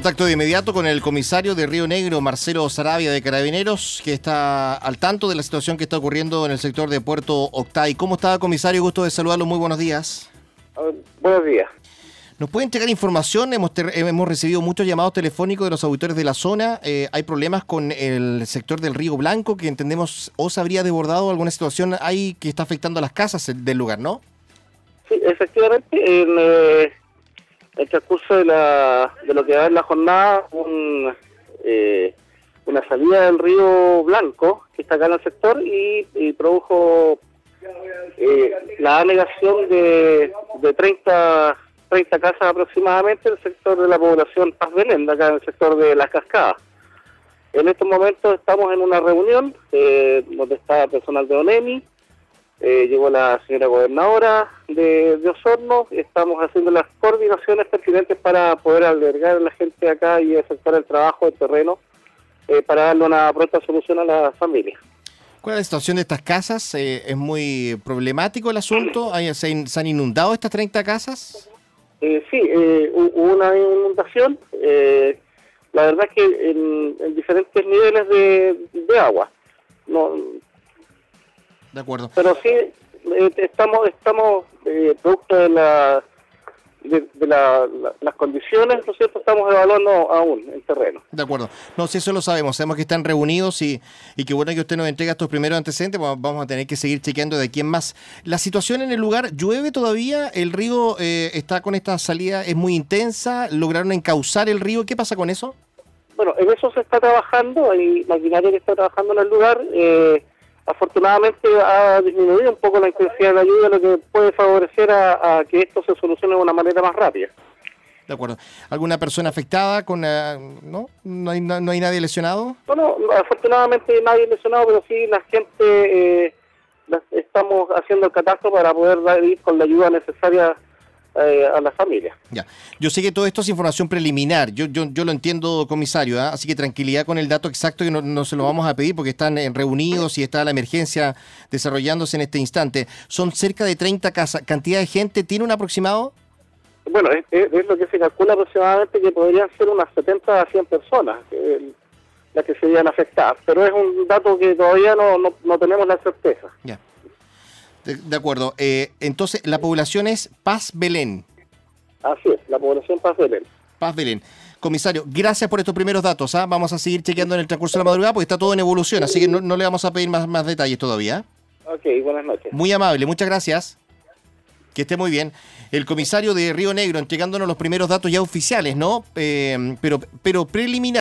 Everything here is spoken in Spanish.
contacto de inmediato con el comisario de Río Negro, Marcelo Saravia, de Carabineros, que está al tanto de la situación que está ocurriendo en el sector de Puerto Octay. ¿Cómo está, comisario? Gusto de saludarlo. Muy buenos días. Buenos días. ¿Nos puede entregar información? Hemos recibido muchos llamados telefónicos de los auditores de la zona. Hay problemas con el sector del Río Blanco, que entendemos o se habría desbordado alguna situación ahí que está afectando a las casas del lugar, ¿no? Sí, efectivamente, en el transcurso de lo que va en la jornada, una salida del Río Blanco, que está acá en el sector, y produjo la anegación de 30 casas aproximadamente en el sector de la población Paz Belén, acá en el sector de Las Cascadas. En estos momentos estamos en una reunión donde está personal de ONEMI, llegó la señora gobernadora de Osorno, estamos haciendo las coordinaciones pertinentes para poder albergar a la gente acá y efectuar el trabajo del terreno para darle una pronta solución a la familia. ¿Cuál es la situación de estas casas? ¿Es muy problemático el asunto? ¿Se han inundado estas 30 casas? Sí, hubo una inundación, la verdad es que en diferentes niveles de agua. No, de acuerdo. Pero sí, estamos producto de las condiciones, ¿no es cierto? Estamos evaluando aún el terreno. De acuerdo. No, si eso lo sabemos que están reunidos y qué bueno que usted nos entrega estos primeros antecedentes. Vamos a tener que seguir chequeando de quién más. La situación en el lugar, ¿llueve todavía? ¿El río está con esta salida, es muy intensa? ¿Lograron encauzar el río? ¿Qué pasa con eso? Bueno, en eso se está trabajando, hay maquinaria que está trabajando en el lugar. Afortunadamente ha disminuido un poco la intensidad de la lluvia, lo que puede favorecer a que esto se solucione de una manera más rápida. De acuerdo. ¿Alguna persona afectada? ¿No? ¿No hay nadie lesionado? No, afortunadamente nadie lesionado, pero sí la gente, estamos haciendo el catastro para poder ir con la ayuda necesaria a la familia. Ya. Yo sé que todo esto es información preliminar, yo lo entiendo, comisario, así que tranquilidad con el dato exacto, que no se lo vamos a pedir porque están reunidos y está la emergencia desarrollándose en este instante. Son cerca de 30 casas. ¿Cantidad de gente tiene un aproximado? Bueno, es lo que se calcula aproximadamente, que podrían ser unas 70 a 100 personas las que serían afectadas, pero es un dato que todavía no tenemos la certeza. Ya. De acuerdo. Entonces, la población es Paz Belén. Así es, la población Paz Belén. Paz Belén. Comisario, gracias por estos primeros datos. Vamos a seguir chequeando en el transcurso de la madrugada porque está todo en evolución, así que no le vamos a pedir más detalles todavía. Ok, buenas noches. Muy amable, muchas gracias. Que esté muy bien. El comisario de Río Negro entregándonos los primeros datos ya oficiales, ¿no? Pero preliminar.